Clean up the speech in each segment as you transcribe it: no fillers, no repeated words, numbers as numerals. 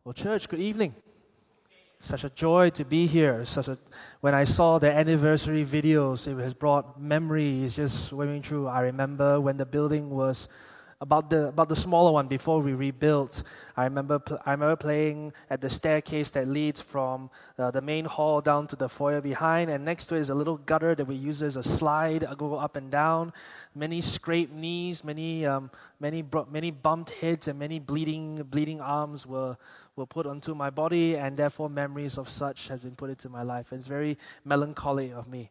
Well, church, good evening. Such a joy to be here. When I saw the anniversary videos, it has brought memories just swimming through. I remember when the building was about the smaller one before we rebuilt. I remember playing at the staircase that leads from the main hall down to the foyer behind, and next to it is a little gutter that we use as a slide, go up and down. Many scraped knees, many bumped heads, and many bleeding arms were put onto my body, and therefore memories of such has been put into my life. It's very melancholy of me.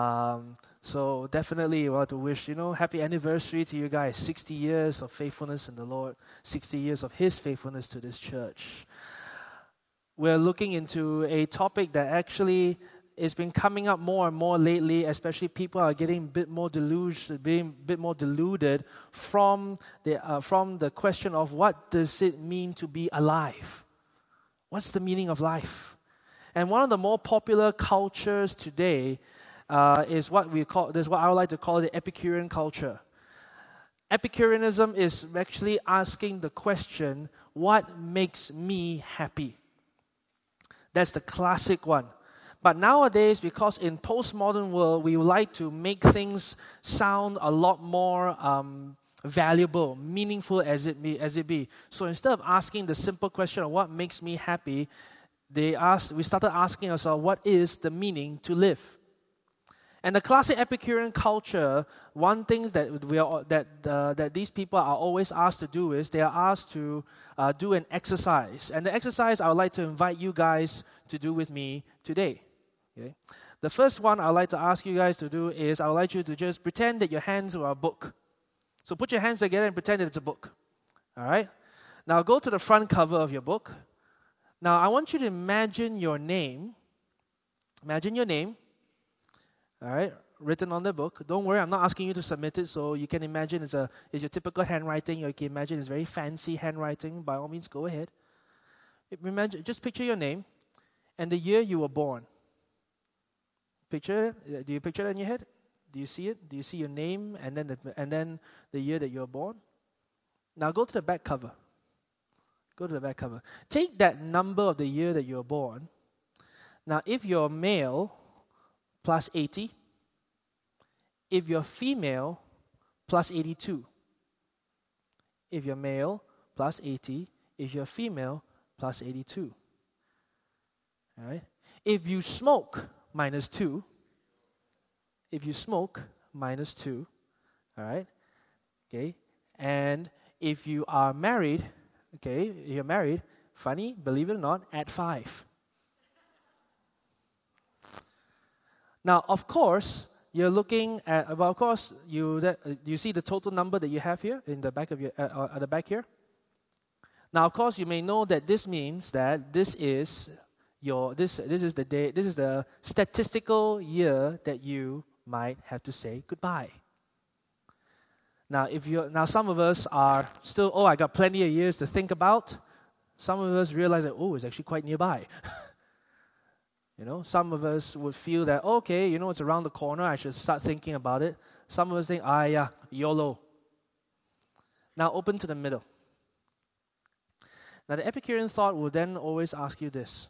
So definitely I want to wish, happy anniversary to you guys. 60 years of faithfulness in the Lord, 60 years of His faithfulness to this church. We're looking into a topic that actually has been coming up more and more lately, especially people are getting being a bit more deluded from the question of what does it mean to be alive? What's the meaning of life? And one of the more popular cultures today is what I would like to call the Epicurean culture. Epicureanism is actually asking the question, what makes me happy? That's the classic one. But nowadays, because in postmodern world, we like to make things sound a lot more valuable, meaningful as it be. So instead of asking the simple question of what makes me happy, we started asking ourselves, what is the meaning to live? And the classic Epicurean culture, one thing that these people are always asked to do is they are asked to do an exercise. And the exercise I would like to invite you guys to do with me today. Okay? The first one I would like to ask you guys to do is I would like you to just pretend that your hands are a book. So put your hands together and pretend that it's a book. All right? Now go to the front cover of your book. Now I want you to imagine your name. Imagine your name. All right, written on the book. Don't worry, I'm not asking you to submit it, so you can imagine it's your typical handwriting. You can imagine it's very fancy handwriting. By all means, go ahead. Just picture your name and the year you were born. Picture it. Do you picture it in your head? Do you see it? Do you see your name and then the year that you were born? Now go to the back cover. Go to the back cover. Take that number of the year that you were born. Now, if you're male, plus 80. If you're female, plus 82. If you're male, plus 80. If you're female, plus 82. All right? If you smoke, minus 2. If you smoke, minus 2. All right? Okay? And if you are married, funny, believe it or not, add 5. Now, of course, you're looking at. You see the total number that you have here in the back of your at the back here. Now, of course, you may know that this means that this is the day. This is the statistical year that you might have to say goodbye. Now, some of us are still. I got plenty of years to think about. Some of us realize that it's actually quite nearby. Some of us would feel that, it's around the corner, I should start thinking about it. Some of us think, YOLO. Now open to the middle. Now the Epicurean thought will then always ask you this.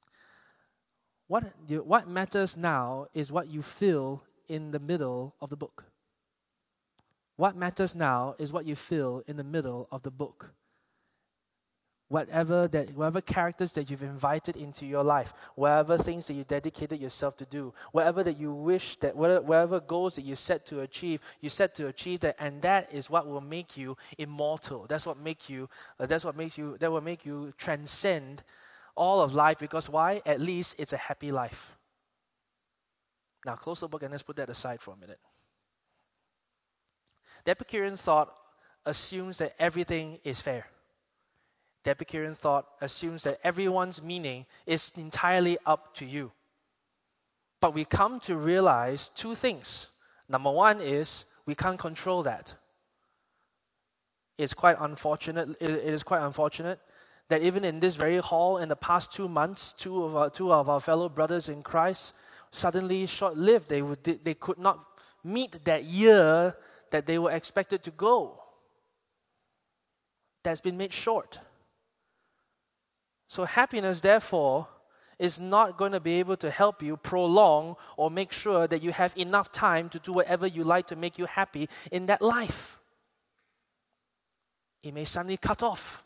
What matters now is what you feel in the middle of the book. What matters now is what you feel in the middle of the book. Whatever characters that you've invited into your life, whatever things that you dedicated yourself to do, whatever that you wish that, whatever goals that you set to achieve that, and that is what will make you immortal. That will make you transcend all of life. Because why? At least it's a happy life. Now close the book and let's put that aside for a minute. The Epicurean thought assumes that everything is fair. The Epicurean thought assumes that everyone's meaning is entirely up to you. But we come to realize two things. Number one is we can't control that. It is quite unfortunate that even in this very hall in the past 2 months, two of our fellow brothers in Christ suddenly short-lived. They could not meet that year that they were expected to go. That's been made short. So happiness, therefore, is not going to be able to help you prolong or make sure that you have enough time to do whatever you like to make you happy in that life. It may suddenly cut off.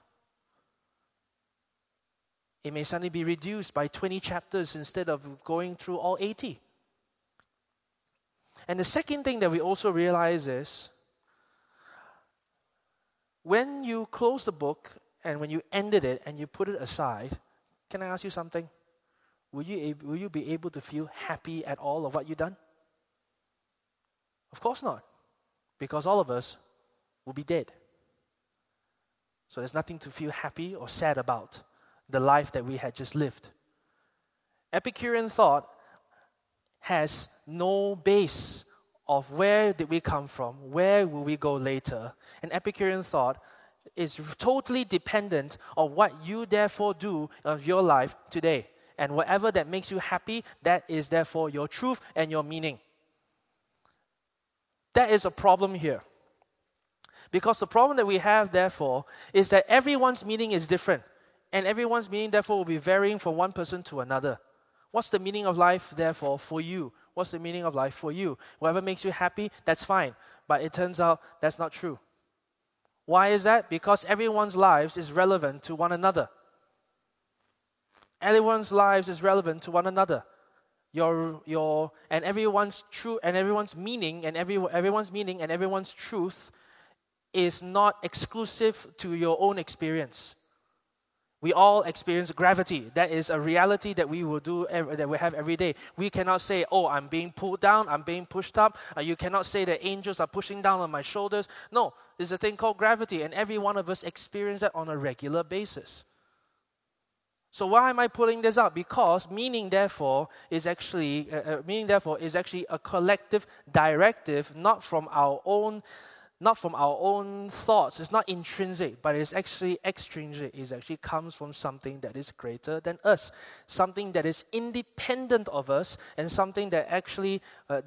It may suddenly be reduced by 20 chapters instead of going through all 80. And the second thing that we also realize is, when you close the book and when you ended it and you put it aside, can I ask you something? Will you be able to feel happy at all of what you've done? Of course not, because all of us will be dead. So there's nothing to feel happy or sad about the life that we had just lived. Epicurean thought has no base of where did we come from, where will we go later. And Epicurean thought is totally dependent on what you therefore do of your life today. And whatever that makes you happy, that is therefore your truth and your meaning. That is a problem here. Because the problem that we have, therefore, is that everyone's meaning is different. And everyone's meaning, therefore, will be varying from one person to another. What's the meaning of life, therefore, for you? What's the meaning of life for you? Whatever makes you happy, that's fine. But it turns out that's not true. Why is that? Because everyone's lives is relevant to one another. Everyone's lives is relevant to one another. And everyone's true and everyone's meaning and everyone's meaning and everyone's truth is not exclusive to your own experience. We all experience gravity. That is a reality that we will do, that we have every day. We cannot say, "Oh, I'm being pulled down, I'm being pushed up." You cannot say that angels are pushing down on my shoulders. No, there's a thing called gravity, and every one of us experience that on a regular basis. So why am I pulling this up? Because meaning, therefore, is actually a collective directive, not from our own thoughts. It's not intrinsic, but it's actually extrinsic. It actually comes from something that is greater than us, something that is independent of us, and something that actually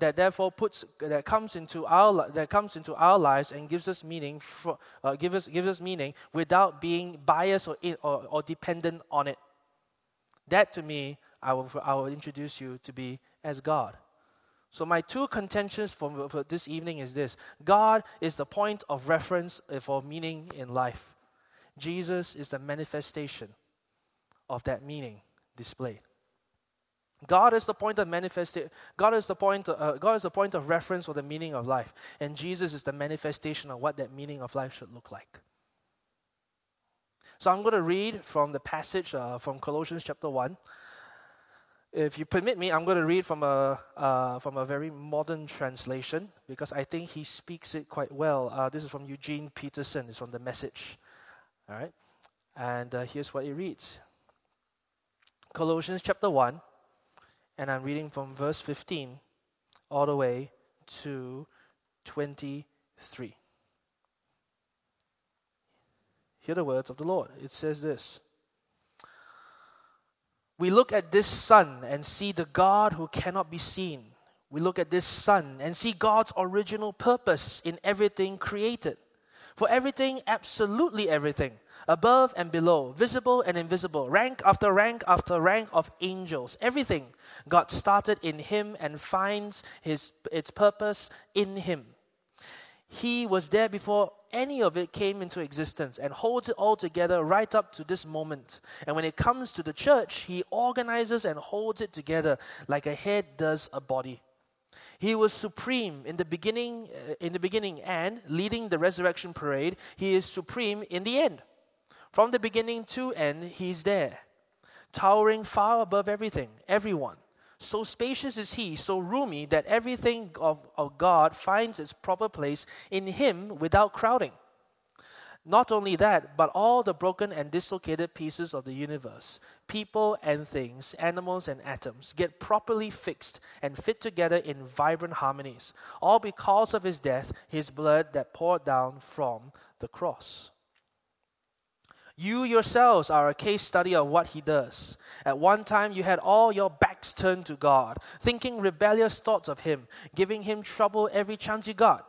that comes into our lives and gives us meaning gives us meaning without being biased or dependent on it. That, to me, I will introduce you to be as God. So my two contentions for this evening is this. God is the point of reference for meaning in life. Jesus is the manifestation of that meaning displayed. God is the point of God is the point of reference for the meaning of life, and Jesus is the manifestation of what that meaning of life should look like. So I'm going to read from the passage from Colossians chapter 1. If you permit me, I'm going to read from a very modern translation because I think he speaks it quite well. This is from Eugene Peterson. It's from the Message. All right, and here's what it reads. Colossians chapter 1, and I'm reading from verse 15 all the way to 23. Hear the words of the Lord. It says this. We look at this sun and see the God who cannot be seen. We look at this sun and see God's original purpose in everything created. For everything, absolutely everything, above and below, visible and invisible, rank after rank after rank of angels, everything got started in Him and finds its purpose in Him. He was there before any of it came into existence and holds it all together right up to this moment. And when it comes to the church, He organizes and holds it together like a head does a body. He was supreme in the beginning, and leading the resurrection parade, He is supreme in the end. From the beginning to end, He's there, towering far above everything, everyone. So spacious is He, so roomy that everything of God finds its proper place in Him without crowding. Not only that, but all the broken and dislocated pieces of the universe, people and things, animals and atoms, get properly fixed and fit together in vibrant harmonies, all because of His death, His blood that poured down from the cross. You yourselves are a case study of what He does. At one time, you had all your backs turned to God, thinking rebellious thoughts of Him, giving Him trouble every chance you got.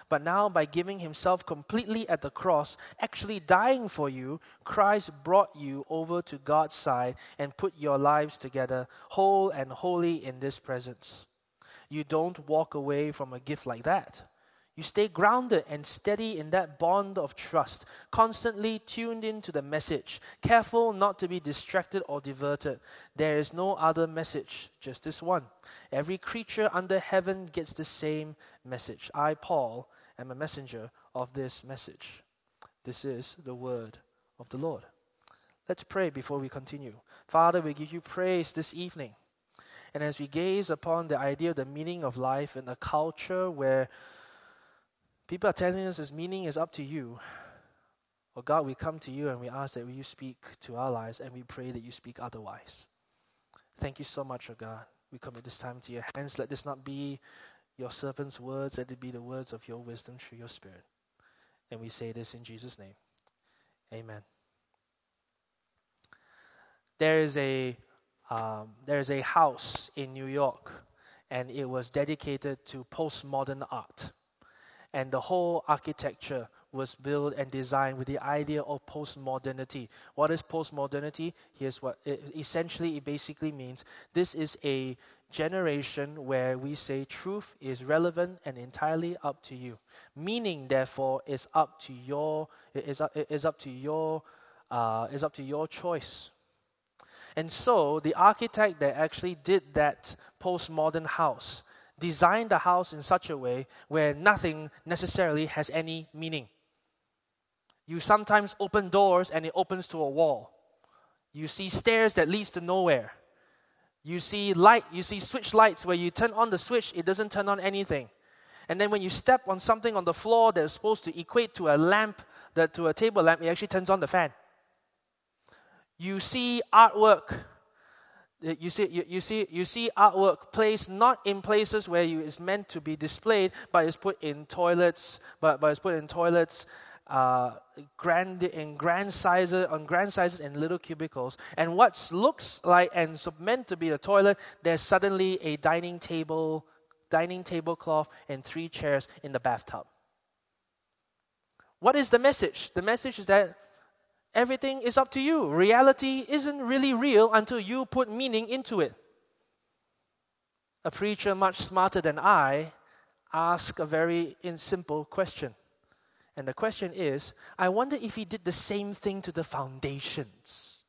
But now, by giving himself completely at the cross, actually dying for you, Christ brought you over to God's side and put your lives together, whole and holy in this presence. You don't walk away from a gift like that. You stay grounded and steady in that bond of trust, constantly tuned into the message, careful not to be distracted or diverted. There is no other message, just this one. Every creature under heaven gets the same message. I, Paul, am a messenger of this message. This is the word of the Lord. Let's pray before we continue. Father, we give you praise this evening. And as we gaze upon the idea of the meaning of life in a culture where people are telling us this meaning is up to you, oh God, we come to you and we ask that you speak to our lives, and we pray that you speak otherwise. Thank you so much, oh God. We commit this time to your hands. Let this not be your servant's words, let it be the words of your wisdom through your Spirit. And we say this in Jesus' name. Amen. There is a house in New York, and it was dedicated to postmodern art. And the whole architecture was built and designed with the idea of postmodernity. What is postmodernity? Here's what it basically means. This is a generation where we say truth is relevant and entirely up to you. Meaning, therefore, is up to your choice. And so, the architect that actually did that postmodern house designed the house in such a way where nothing necessarily has any meaning. You sometimes open doors and it opens to a wall. You see stairs that leads to nowhere. You see switch lights where you turn on the switch, it doesn't turn on anything. And then when you step on something on the floor that's supposed to equate to a lamp, to a table lamp, it actually turns on the fan. You see artwork. You see artwork placed not in places where it's meant to be displayed, but it's put in toilets. Grand sizes in little cubicles. And what looks like and meant to be a toilet, there's suddenly a dining tablecloth and 3 chairs in the bathtub. What is the message? The message is that everything is up to you. Reality isn't really real until you put meaning into it. A preacher much smarter than I asked a very simple question. And the question is, I wonder if he did the same thing to the foundations.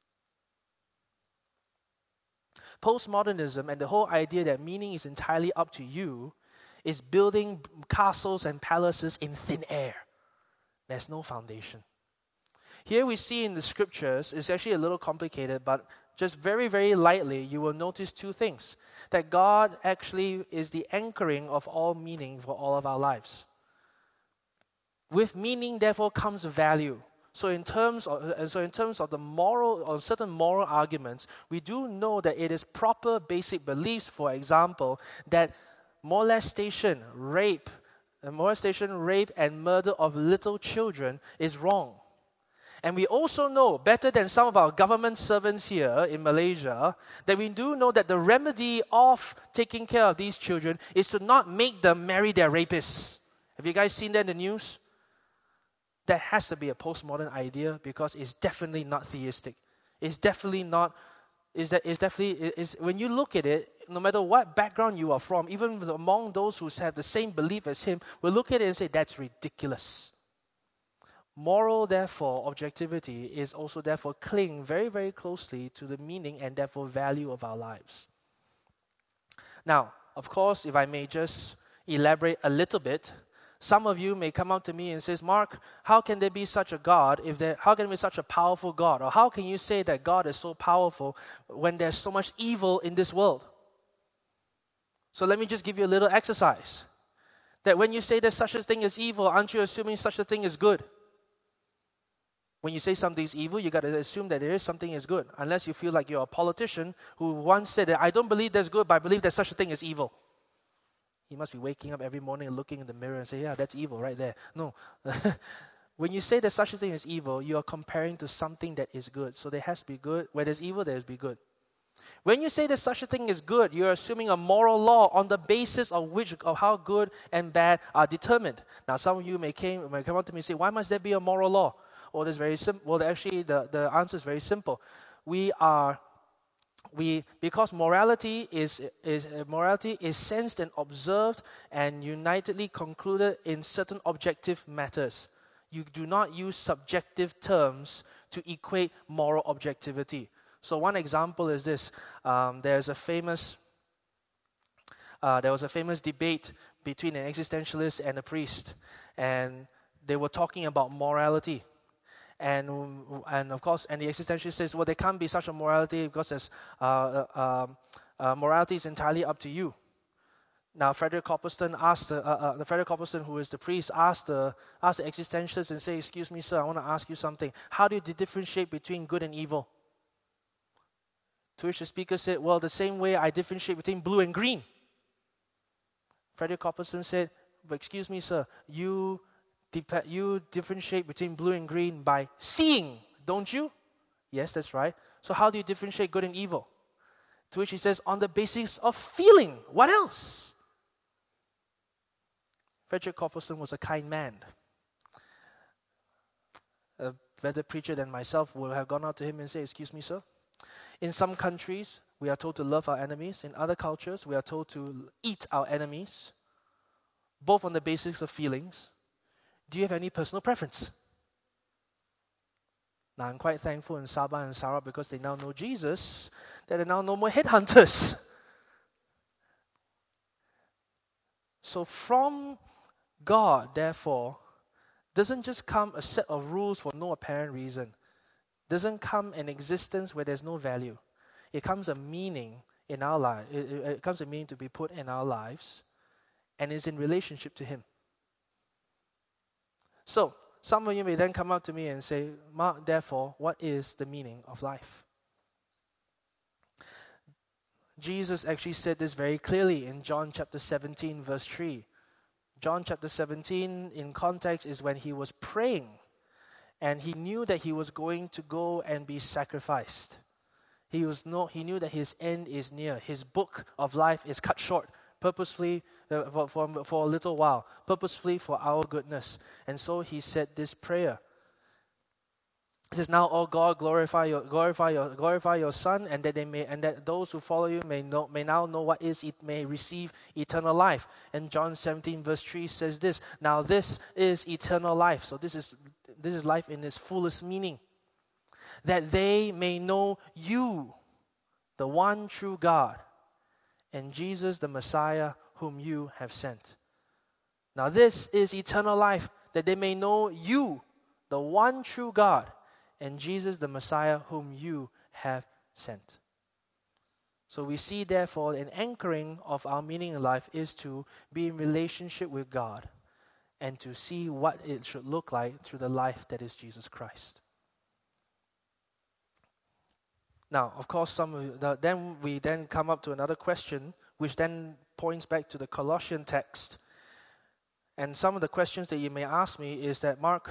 Postmodernism and the whole idea that meaning is entirely up to you is building castles and palaces in thin air. There's no foundation. Here we see in the scriptures, it's actually a little complicated, but just very, very lightly, you will notice 2 things. That God actually is the anchoring of all meaning for all of our lives. With meaning, therefore, comes value. So in terms of the moral or certain moral arguments, we do know that it is proper basic beliefs, for example, that molestation, rape, and murder of little children is wrong. And we also know, better than some of our government servants here in Malaysia, that we do know that the remedy of taking care of these children is to not make them marry their rapists. Have you guys seen that in the news? That has to be a postmodern idea because it's definitely not theistic. When you look at it, no matter what background you are from, even among those who have the same belief as him, will look at it and say, that's ridiculous. Moral, therefore, objectivity is also therefore cling very, very closely to the meaning and therefore value of our lives. Now, of course, if I may just elaborate a little bit, some of you may come up to me and say, Mark, how can there be such a God? How can there be such a powerful God? Or how can you say that God is so powerful when there's so much evil in this world? So let me just give you a little exercise. That when you say there's such a thing as evil, aren't you assuming such a thing is good? When you say something is evil, you got to assume that there is something is good. Unless you feel like you're a politician who once said that I don't believe there's good, but I believe there's such a thing as evil. You must be waking up every morning and looking in the mirror and say, yeah, that's evil right there. No. When you say there's such a thing as evil, you are comparing to something that is good. So there has to be good. Where there's evil, there has to be good. When you say that such a thing is good, you're assuming a moral law on the basis of how good and bad are determined. Now, some of you may come up to me and say, why must there be a moral law? Well, that's very simple. Well, actually, the answer is very simple. Because morality is sensed and observed and unitedly concluded in certain objective matters. You do not use subjective terms to equate moral objectivity. So one example is this: there was a famous debate between an existentialist and a priest, and they were talking about morality. And of course, and the existentialist says, well, there can't be such a morality because morality is entirely up to you. Now, Frederick Copleston asked Frederick Copleston, who is the priest, asked the existentialist and say, "Excuse me, sir, I want to ask you something. How do you differentiate between good and evil?" To which the speaker said, "Well, the same way I differentiate between blue and green." Frederick Copleston said, "But excuse me, sir, you differentiate between blue and green by seeing, don't you?" "Yes, that's right." "So how do you differentiate good and evil?" To which he says, "On the basis of feeling. What else?" Frederick Copleston was a kind man. A better preacher than myself would have gone out to him and said, "Excuse me, sir, in some countries, we are told to love our enemies. In other cultures, we are told to eat our enemies, both on the basis of feelings. Do you have any personal preference?" Now, I'm quite thankful in Sabah and Sarawak because they now know Jesus, that there are now no more headhunters. So from God, therefore, doesn't just come a set of rules for no apparent reason. Doesn't come an existence where there's no value. It comes a meaning in our life. It comes a meaning to be put in our lives, and is in relationship to Him. So, some of you may then come up to me and say, "Mark, therefore, what is the meaning of life?" Jesus actually said this very clearly in John chapter 17, verse 3. John chapter 17, in context, is when he was praying, and he knew that he was going to go and be sacrificed. He knew that his end is near. His book of life is cut short, purposefully for a little while, purposefully for our goodness. And so he said this prayer. It says, "Now, O God, glorify your Son, and that those who follow you may now know what is it, may receive eternal life." And John 17 verse 3 says this: "Now this is eternal life." So this is life in its fullest meaning. "That they may know you, the one true God, and Jesus the Messiah whom you have sent." Now this is eternal life, that they may know you, the one true God, and Jesus the Messiah whom you have sent. So we see, therefore, an anchoring of our meaning in life is to be in relationship with God and to see what it should look like through the life that is Jesus Christ. Now, of course, then we come up to another question, which then points back to the Colossian text. And some of the questions that you may ask me is that, Mark,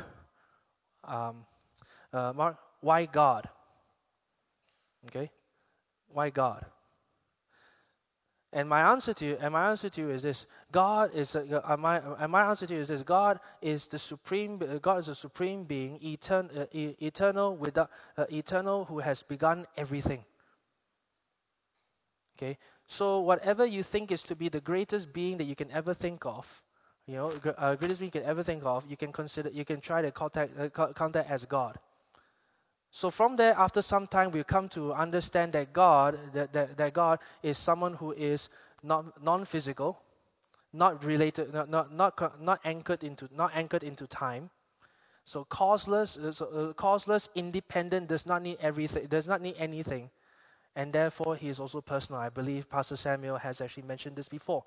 why God? Okay, why God? And my answer to you is this: God is the supreme. God is a supreme being, eternal, eternal, who has begun everything. Okay, so whatever you think is to be the greatest being that you can ever think of, greatest being you can ever think of, you can try to count that as God. So from there, after some time, we come to understand that God is someone who is non-physical, not related, not anchored into time. So causeless, independent, does not need anything, and therefore he is also personal. I believe Pastor Samuel has actually mentioned this before.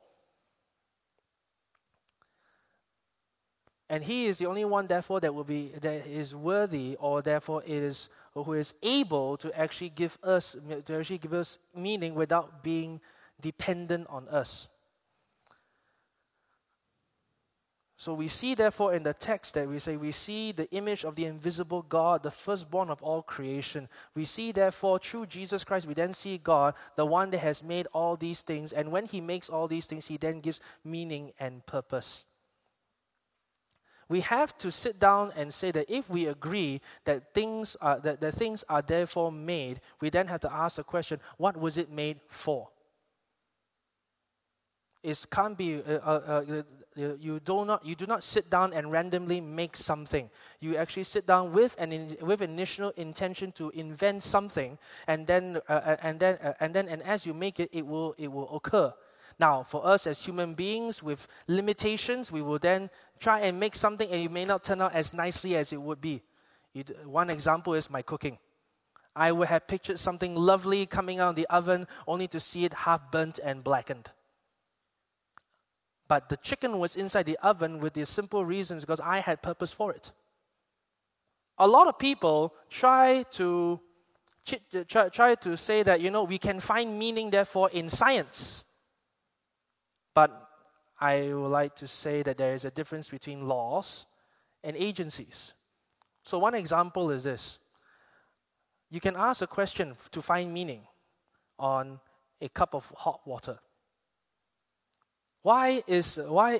And he is the only one, therefore, that is worthy, or therefore who is able to actually give us meaning without being dependent on us. So we see, therefore, in the text that we see the image of the invisible God, the firstborn of all creation. We see, therefore, through Jesus Christ, we then see God, the one that has made all these things. And when He makes all these things, He then gives meaning and purpose. We have to sit down and say that if we agree that things are therefore made, we then have to ask the question, what was it made for? It can't be. You do not sit down and randomly make something. You actually sit down with initial intention to invent something, and as you make it, it will occur. Now, for us as human beings with limitations, we will then try and make something, and it may not turn out as nicely as it would be. One example is my cooking. I would have pictured something lovely coming out of the oven, only to see it half burnt and blackened. But the chicken was inside the oven with the simple reasons because I had purpose for it. A lot of people try to say that, we can find meaning, therefore, in science. But I would like to say that there is a difference between laws and agencies. So one example is this. You can ask a question to find meaning on a cup of hot water. Why is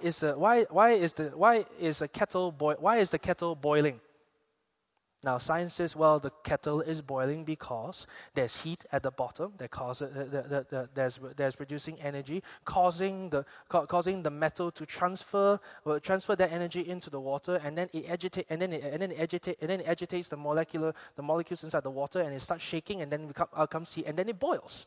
the kettle boiling? Now science says, well, the kettle is boiling because there's heat at the bottom that causes there's producing energy, causing the metal to transfer that energy into the water, and then it agitates the molecules inside the water, and it starts shaking, and then comes heat, and then it boils.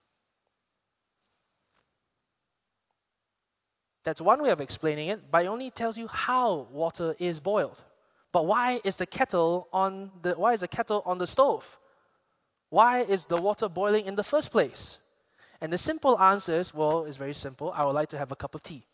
That's one way of explaining it, but it only tells you how water is boiled. But why is the kettle on the stove? Why is the water boiling in the first place? And the simple answer is, well, it's very simple. I would like to have a cup of tea.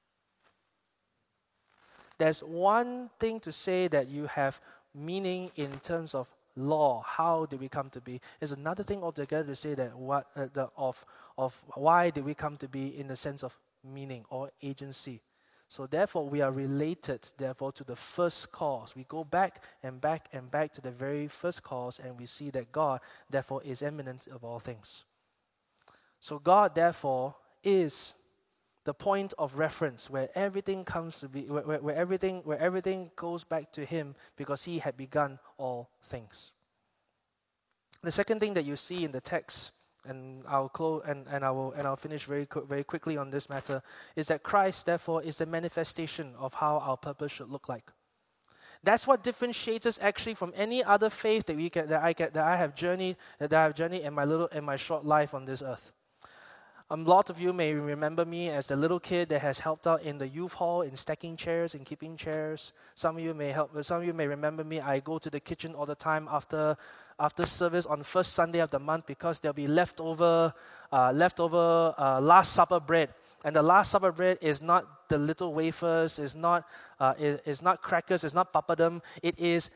There's one thing to say that you have meaning in terms of law. How did we come to be? There's another thing altogether to say that why did we come to be in the sense of meaning or agency. So therefore, we are related, therefore, to the first cause. We go back and back and back to the very first cause, and we see that God, therefore, is eminent of all things. So God, therefore, is the point of reference where everything comes to be, where everything goes back to Him because He had begun all things. The second thing that you see in the text, and I'll close and I'll finish very quickly on this matter, is that Christ, therefore, is the manifestation of how our purpose should look like. That's what differentiates us actually from any other faith that I have journeyed in my short life on this earth. A lot of you may remember me as the little kid that has helped out in the youth hall in stacking chairs and keeping chairs. Some of you may remember me. I go to the kitchen all the time after service on first Sunday of the month because there'll be leftover Last Supper bread. And the Last Supper bread is not the little wafers, is not crackers, it's not papadum. It is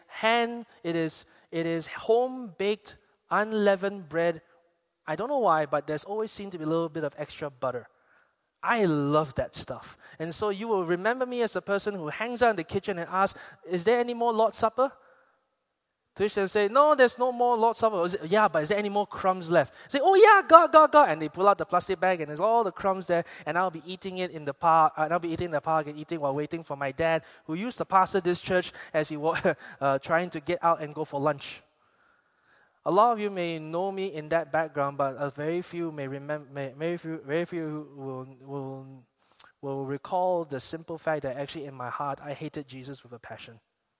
home baked, unleavened bread. I don't know why, but there's always seemed to be a little bit of extra butter. I love that stuff. And so you will remember me as a person who hangs out in the kitchen and asks, is there any more Lord's Supper? Christians say, no, there's no more Lord's Supper. Yeah, but is there any more crumbs left? Say, oh yeah, God. And they pull out the plastic bag and there's all the crumbs there, and I'll be eating it in the park. And I'll be eating in the park and eating while waiting for my dad, who used to pastor this church as he was trying to get out and go for lunch. A lot of you may know me in that background, but very few may remember. Very few will recall the simple fact that actually in my heart I hated Jesus with a passion.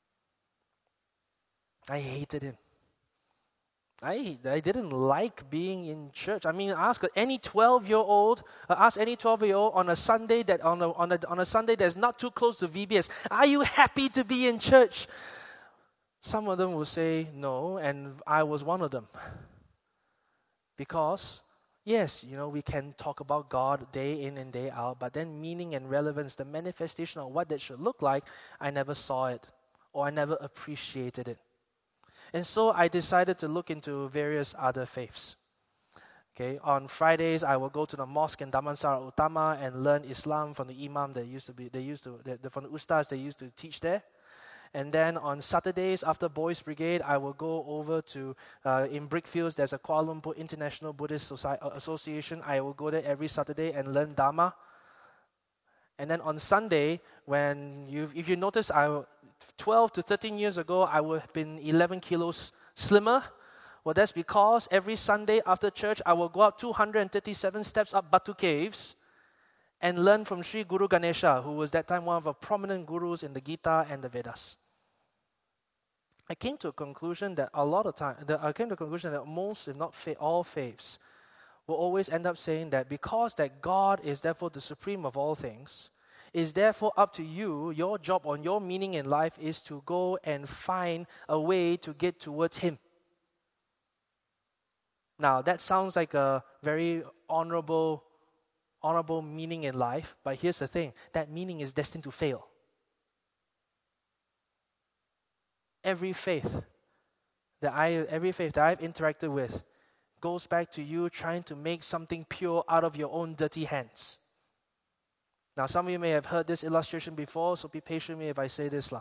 I hated Him. I didn't like being in church. I mean, ask any 12-year-old on a Sunday on a Sunday that's not too close to VBS, are you happy to be in church? Some of them will say no, and I was one of them. Because, yes, we can talk about God day in and day out, but then meaning and relevance, the manifestation of what that should look like, I never saw it, or I never appreciated it. And so I decided to look into various other faiths. Okay, on Fridays I will go to the mosque in Damansara Utama and learn Islam from the imam from the ustaz they used to teach there. And then on Saturdays after Boys Brigade, I will go over to, in Brickfields, there's a Kuala Lumpur International Buddhist Association. I will go there every Saturday and learn Dharma. And then on Sunday, if you notice, 12 to 13 years ago, I would have been 11 kilos slimmer. Well, that's because every Sunday after church, I will go up 237 steps up Batu Caves and learn from Sri Guru Ganesha, who was that time one of the prominent gurus in the Gita and the Vedas. I came to a conclusion that most, if not all faiths, will always end up saying that because that God is therefore the supreme of all things, is therefore up to you, your job or your meaning in life is to go and find a way to get towards Him. Now, that sounds like a very honorable meaning in life, but here's the thing, that meaning is destined to fail. Every faith that I've interacted with goes back to you trying to make something pure out of your own dirty hands. Now, some of you may have heard this illustration before, so be patient with me if I say this.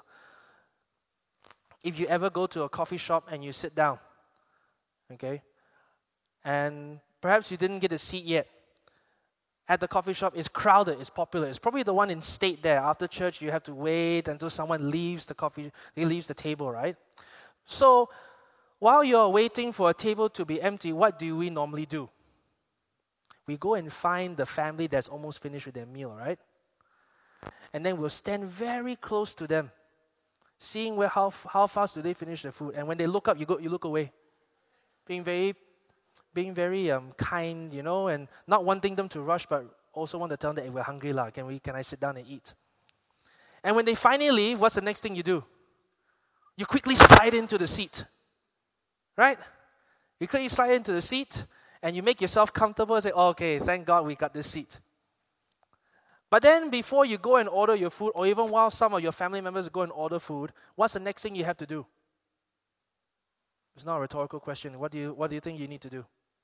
If you ever go to a coffee shop and you sit down, okay, and perhaps you didn't get a seat yet, at the coffee shop, it's crowded, it's popular. It's probably the one in State there. After church, you have to wait until someone leaves the table, right? So, while you're waiting for a table to be empty, what do we normally do? We go and find the family that's almost finished with their meal, right? And then we'll stand very close to them, seeing how fast do they finish their food. And when they look up, you look away, being very kind, and not wanting them to rush, but also want to tell them that, hey, we're hungry, can I sit down and eat? And when they finally leave, what's the next thing you do? You quickly slide into the seat, right? You quickly slide into the seat, and you make yourself comfortable and say, oh, okay, thank God we got this seat. But then before you go and order your food, or even while some of your family members go and order food, what's the next thing you have to do? It's not a rhetorical question. What do you think you need to do?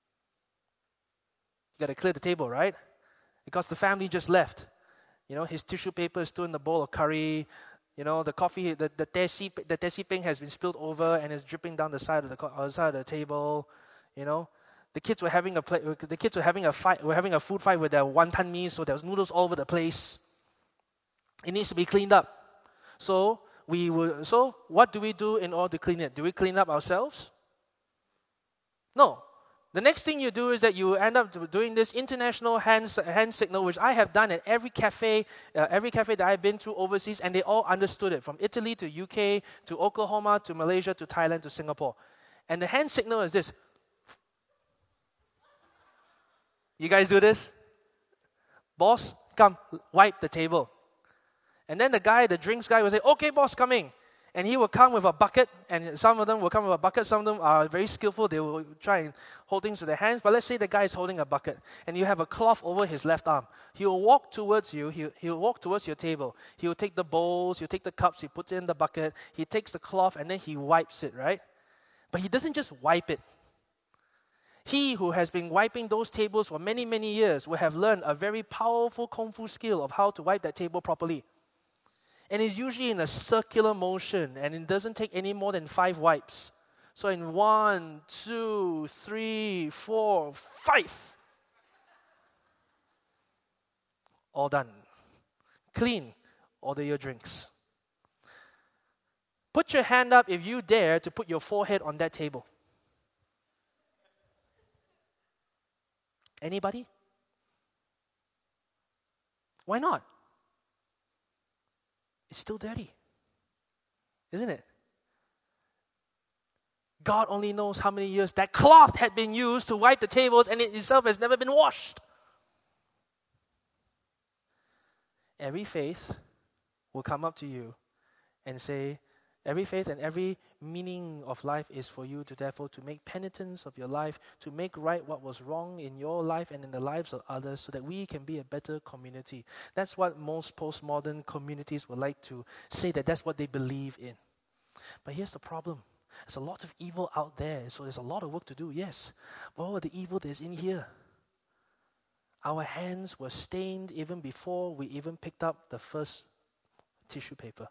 You got to clear the table, right? Because the family just left. His tissue paper is still in the bowl of curry. The coffee, the tesi peng has been spilled over and is dripping down the side of the table. The kids were having a fight. We're having a food fight with their wonton mee, so there's noodles all over the place. It needs to be cleaned up. So what do we do in order to clean it? Do we clean up ourselves? No. The next thing you do is that you end up doing this international hand signal, which I have done at every cafe that I've been to overseas, and they all understood it, from Italy to UK to Oklahoma to Malaysia to Thailand to Singapore. And the hand signal is this. You guys do this? Boss, come, wipe the table. And then the drinks guy will say, okay, boss, coming. And he will come with a bucket, and some of them will come with a bucket. Some of them are very skillful. They will try and hold things with their hands. But let's say the guy is holding a bucket, and you have a cloth over his left arm. He will walk towards you. He'll walk towards your table. He will take the bowls. He'll take the cups. He puts it in the bucket. He takes the cloth, and then he wipes it, right? But he doesn't just wipe it. He who has been wiping those tables for many, many years will have learned a very powerful kung fu skill of how to wipe that table properly. And it's usually in a circular motion, and it doesn't take any more than 5 wipes. So in 1, 2, 3, 4, 5. All done. Clean. Order your drinks. Put your hand up if you dare to put your forehead on that table. Anybody? Why not? It's still dirty, isn't it? God only knows how many years that cloth had been used to wipe the tables, and it itself has never been washed. Every faith will come up to you and say, every faith and every meaning of life is for you to therefore to make penitence of your life, to make right what was wrong in your life and in the lives of others, so that we can be a better community. That's what most postmodern communities would like to say, that's what they believe in. But here's the problem. There's a lot of evil out there, so there's a lot of work to do, yes. But what the evil that's in here? Our hands were stained even before we even picked up the first tissue paper.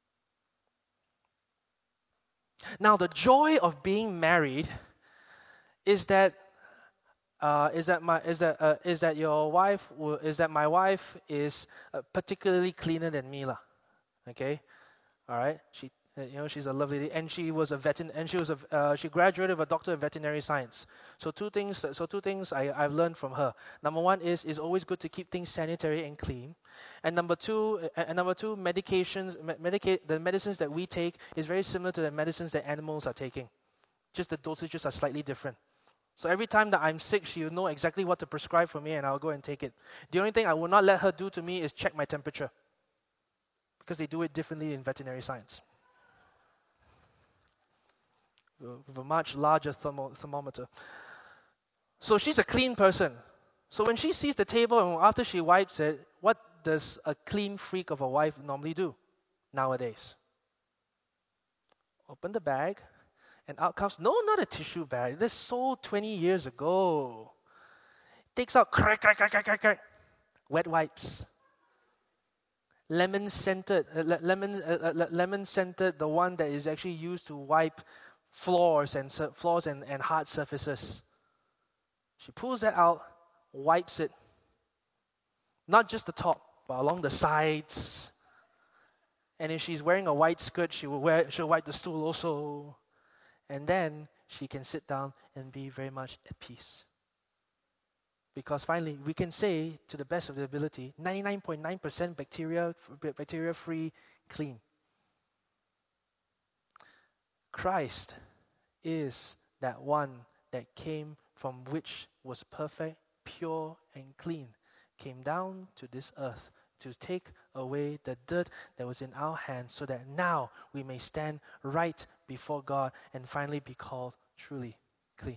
Now, the joy of being married is that my wife is particularly cleaner than me, lah. Okay, all right. She's a lovely lady, and she graduated with a doctor of veterinary science. So two things I've learned from her. Number one is it's always good to keep things sanitary and clean, and number two, medications, the medicines that we take is very similar to the medicines that animals are taking, just the dosages are slightly different. So every time that I'm sick, she will know exactly what to prescribe for me, and I'll go and take it. The only thing I will not let her do to me is check my temperature, because they do it differently in veterinary science, with a much larger thermometer. So she's a clean person. So when she sees the table and after she wipes it, what does a clean freak of a wife normally do nowadays? Open the bag, and out comes, no, not a tissue bag. This sold 20 years ago. Takes out, crack, wet wipes. Lemon scented, the one that is actually used to wipe floors and hard surfaces. She pulls that out, wipes it. Not just the top, but along the sides. And if she's wearing a white skirt, she'll wipe the stool also. And then she can sit down and be very much at peace. Because finally, we can say, to the best of the ability, 99.9% bacteria-free, clean. Christ is that one that came from which was perfect, pure, and clean, came down to this earth to take away the dirt that was in our hands, so that now we may stand right before God and finally be called truly clean.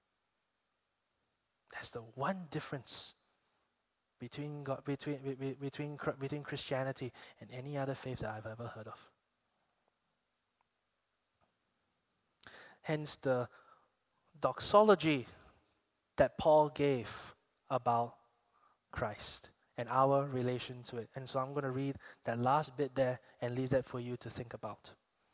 That's the one difference between Christianity and any other faith that I've ever heard of. Hence the doxology that Paul gave about Christ and our relation to it. And so I'm going to read that last bit there and leave that for you to think about.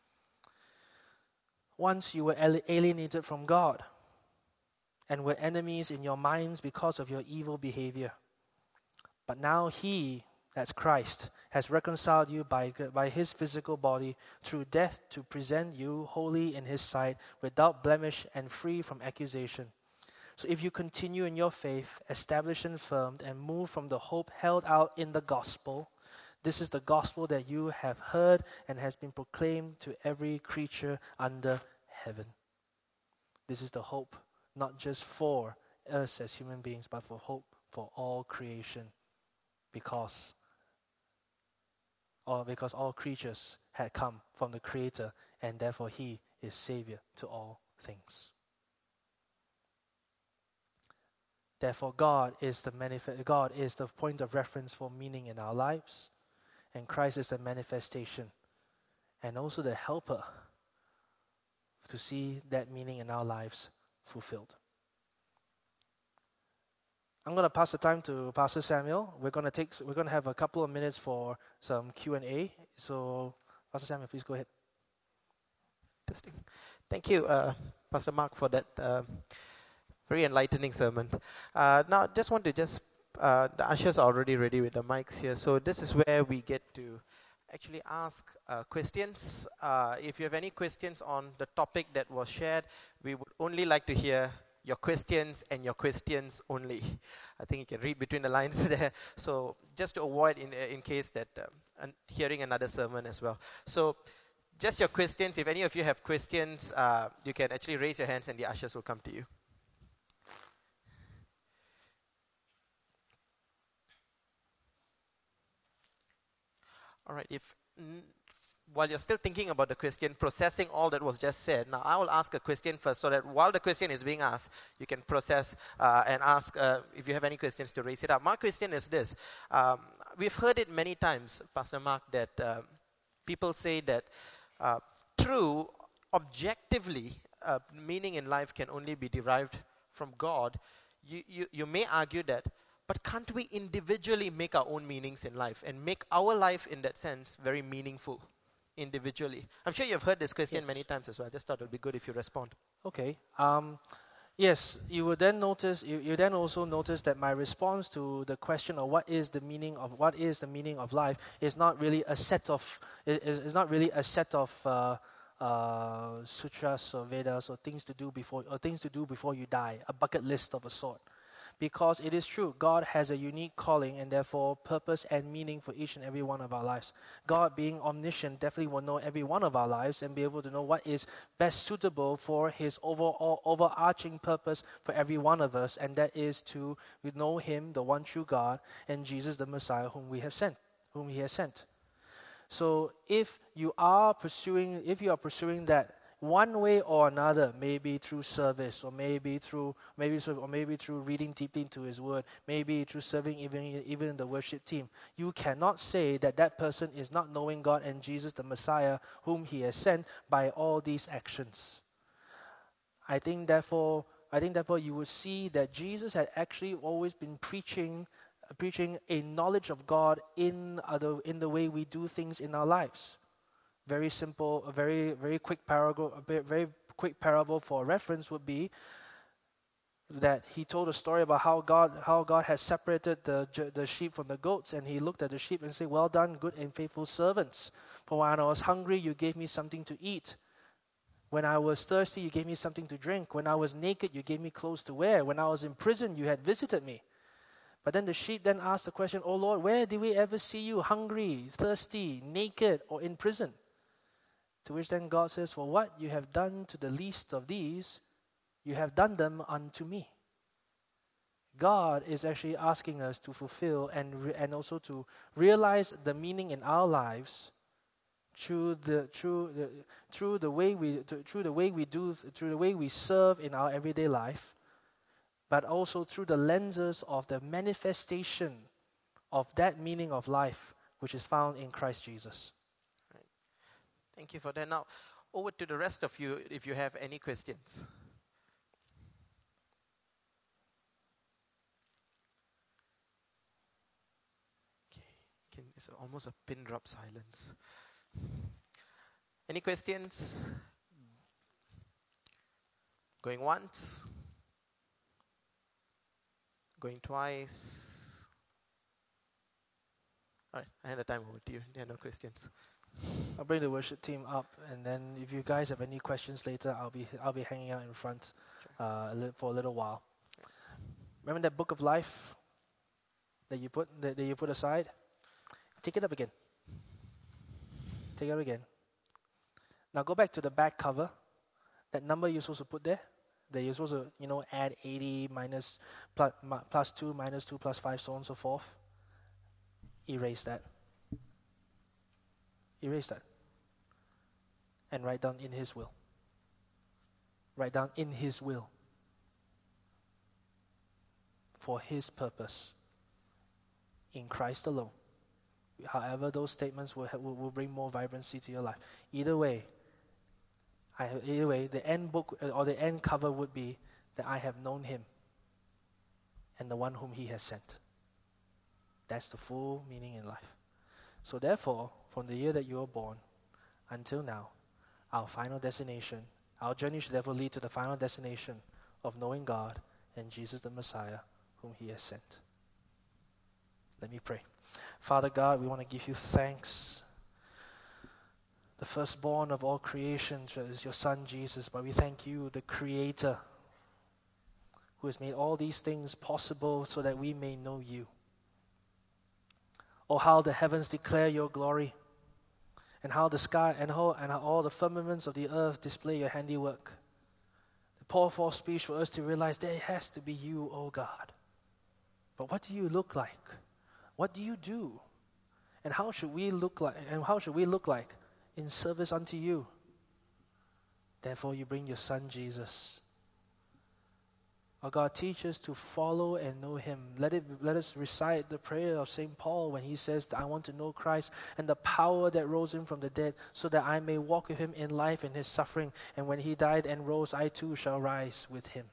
Once you were alienated from God and were enemies in your minds because of your evil behavior. But now He, that's Christ, has reconciled you by His physical body through death to present you holy in His sight, without blemish and free from accusation. So if you continue in your faith, established and firm, and move from the hope held out in the gospel, this is the gospel that you have heard and has been proclaimed to every creature under heaven. This is the hope, not just for us as human beings, but for hope for all creation, because all creatures had come from the Creator, and therefore He is Savior to all things. Therefore, God is the point of reference for meaning in our lives, and Christ is the manifestation and also the helper to see that meaning in our lives fulfilled. I'm going to pass the time to Pastor Samuel. We're going to have a couple of minutes for some Q&A. So, Pastor Samuel, please go ahead. Testing. Thank you, Pastor Mark, for that very enlightening sermon. Now, I just want to the ushers are already ready with the mics here. So this is where we get to actually ask questions. If you have any questions on the topic that was shared, we would only like to hear your questions and your questions only. I think you can read between the lines there. So just to avoid in case that hearing another sermon as well. So just your questions. If any of you have questions, you can actually raise your hands and the ushers will come to you. All right, while you're still thinking about the question, processing all that was just said, now I will ask a question first so that while the question is being asked, you can process and ask if you have any questions to raise it up. My question is this. We've heard it many times, Pastor Mark, that people say that true objectively, meaning in life can only be derived from God, you may argue that, but can't we individually make our own meanings in life and make our life in that sense very meaningful individually? I'm sure you've heard this question many times as well. I just thought it would be good if you respond. Okay. Yes, you will then notice. You then also notice that my response to the question of what is the meaning of life is not really a set of sutras or Vedas or things to do before you die, a bucket list of a sort. Because it is true, God has a unique calling and therefore purpose and meaning for each and every one of our lives. God, being omniscient, definitely will know every one of our lives and be able to know what is best suitable for His overarching purpose for every one of us, and that is to know Him, the one true God, and Jesus, the Messiah, whom He has sent. So if you are pursuing that one way or another, maybe through service, or maybe through reading deeply into His Word, maybe through serving even in the worship team, you cannot say that that person is not knowing God and Jesus, the Messiah, whom He has sent, by all these actions. I think therefore you will see that Jesus had actually always been preaching a knowledge of God in the way we do things in our lives. Very simple, a very quick parable for reference would be that He told a story about how God has separated the sheep from the goats, and He looked at the sheep and said, "Well done, good and faithful servants. For when I was hungry, you gave me something to eat. When I was thirsty, you gave me something to drink. When I was naked, you gave me clothes to wear. When I was in prison, you had visited me." But then the sheep then asked the question, "Oh Lord, where did we ever see you hungry, thirsty, naked, or in prison?" To which then God says, "For what you have done to the least of these, you have done them unto me." God is actually asking us to fulfill and also to realize the meaning in our lives through the way we serve in our everyday life, but also through the lenses of the manifestation of that meaning of life which is found in Christ Jesus. Thank you for that. Now, over to the rest of you if you have any questions. Okay, it's almost a pin drop silence. Any questions? Going once? Going twice? All right, I hand the time over to you. There are no questions. I'll bring the worship team up, and then if you guys have any questions later, I'll be hanging out in front for a little while. Remember that book of life that you put aside? Take it up again. Take it up again. Now go back to the back cover. That number you're supposed to put there, that you're supposed to add 80 plus 2 minus 2 plus 5, so on and so forth. Erase that. Erase that. And write down in His will. Write down in His will. For His purpose. In Christ alone. However, those statements will bring more vibrancy to your life. Either way, the end book or the end cover would be that I have known Him and the one whom He has sent. That's the full meaning in life. So therefore, from the year that you were born until now, our final destination, our journey should therefore lead to the final destination of knowing God and Jesus the Messiah whom He has sent. Let me pray. Father God, we want to give You thanks. The firstborn of all creation is Your Son Jesus, but we thank You, the Creator, who has made all these things possible so that we may know You. Oh, how the heavens declare Your glory, and how the sky and how all the firmaments of the earth display Your handiwork. The pour forth speech for us to realize there has to be You, oh God. But what do You look like? What do You do? And how should we look like? And how should we look like in service unto You? Therefore, You bring Your Son Jesus Oh God, teach us to follow and know Him. Let us recite the prayer of St. Paul when he says, I want to know Christ and the power that rose Him from the dead, so that I may walk with Him in life and His suffering. And when He died and rose, I too shall rise with Him.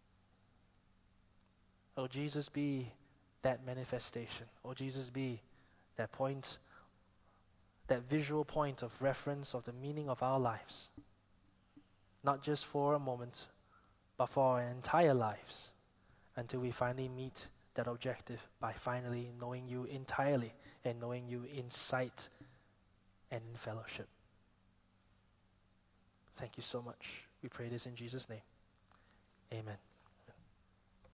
Oh Jesus, be that manifestation. Oh Jesus, be that point, that visual point of reference of the meaning of our lives. Not just for a moment, but for our entire lives, until we finally meet that objective by finally knowing You entirely and knowing You in sight and in fellowship. Thank You so much. We pray this in Jesus' name. Amen.